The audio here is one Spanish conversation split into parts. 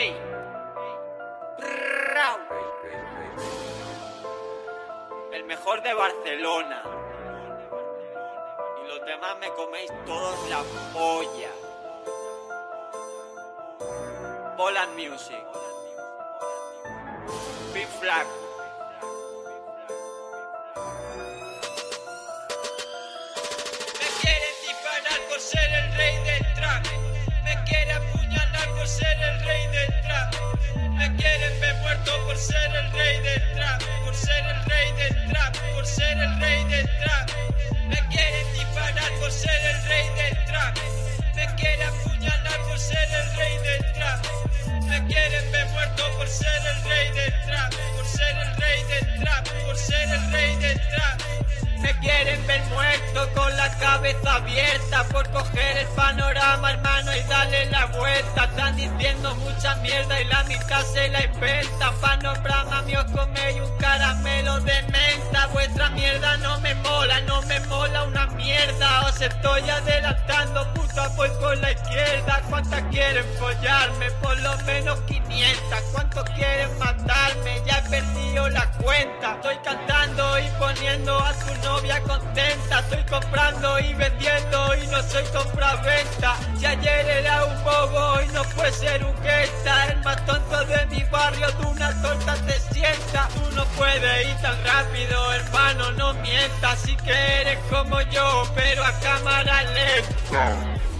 Ey. Rau. El mejor de Barcelona. Y los demás me coméis todos la polla. Poland Music. Big Flag. Me quieren disparar por ser el rey del trap. Me quieren apuñalar por ser el rey del trap. Me quieren ver muerto por ser el rey del trap. Por ser el rey del trap. Por ser el rey del trap. Me quieren disparar por ser el rey del trap. Me quieren apuñalar por ser el rey del trap. Me quieren ver muerto por ser el rey del trap. Por ser el rey del trap. Por ser el rey del trap. Me quieren ver muerto con la cabeza abierta por coger el panorama, hermano, y darle la vuelta. Están diciendo mucha mierda y la mitad se la inventan. Pa' nombrar mami os coméis un caramelo de menta. Vuestra mierda no me mola una mierda. Os estoy adelantando, puta, voy por la izquierda. ¿Cuántas quieren follarme? Por lo menos 500. ¿Cuántos quieren matarme? Ya he perdido la cuenta. Estoy cantando y poniendo a tu novia contenta. Estoy comprando y vendiendo y no soy compra-venta. Si ayer era un bobo y no puede ser un gesta. El más tonto de mi barrio de una torta te sienta. Tú no puedes ir tan rápido, hermano, no mientas. Si que eres como yo, pero a cámara lenta.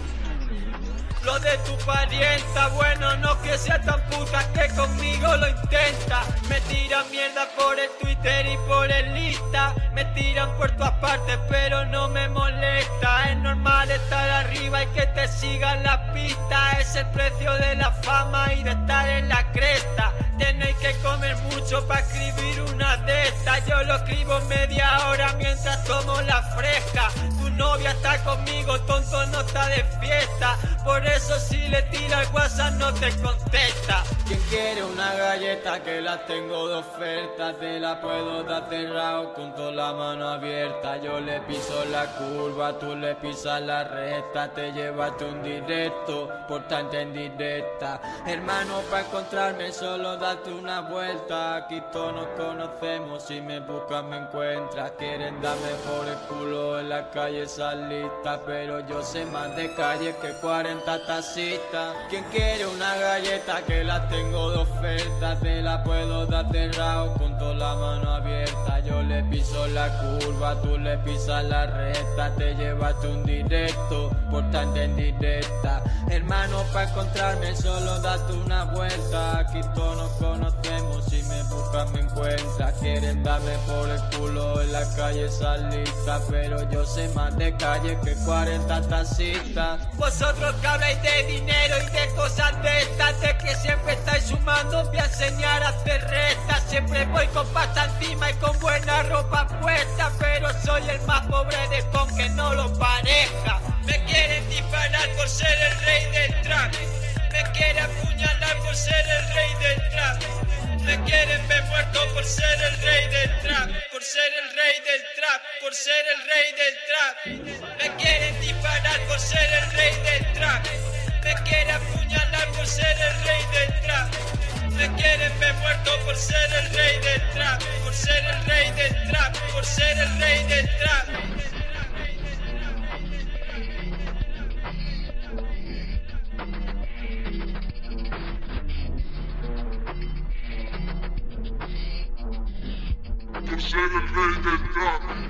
Lo de tu parienta, bueno, no que sea tan puta que conmigo lo intenta. Me tiran mierda por el Twitter y por el Insta. Me tiran por todas partes, pero no me molesta. Es normal estar arriba y que te sigan la pista. Es el precio de la fama y de estar en la cresta. Tenéis que comer mucho para escribir una de estas. Yo lo escribo en media hora mientras tomo la fresca. Tu novia está conmigo, tonto, no está de fiesta. Por eso si le tira el WhatsApp no te contesta. ¿Quién quiere una galleta? Que la tengo de oferta. Te la puedo dar cerrado con toda la mano abierta. Yo le piso la curva, tú le pisas la recta. Te llevaste un directo, por tanto en directa. Hermano, para encontrarme solo date una vuelta. Aquí todos nos conocemos, si me buscas me encuentras. Quieren darme por el culo en la calle salita, pero yo sé más de calle que 40 tacitas. ¿Quién quiere una galleta? Que la tengo de oferta. Te la puedo dar cerrado con toda la mano abierta. Yo le piso la curva, tú le pisas la recta. Te llevaste un directo, por tanto en directa. Hermano, para encontrarme solo date una vuelta. Aquí todos nos conocemos, si me buscas me encuentras. Quieren darme por el culo en la calle salita, pero yo sé más de calle que 40 tacitas. Vosotros que habláis de dinero y de cosas de estas, de que siempre estáis sumando, voy a enseñar a hacer restas. Siempre voy con pasta encima y con buena ropa puesta, pero soy el más pobre de con que no lo pareja. Me quieren disparar por ser el rey del trap. Me quieren apuñalar por ser el rey del trap. Me quieren ver muerto por ser el rey del trap. Por ser el rey del trap. Por ser el rey del trap. Me quieren disparar por ser el rey del trap. Me quieren apuñalar por ser el rey del trap. Me quieren ver muerto por ser el rey del trap. Por ser el rey del trap. Por ser el rey del trap. Por ser el rey del trap.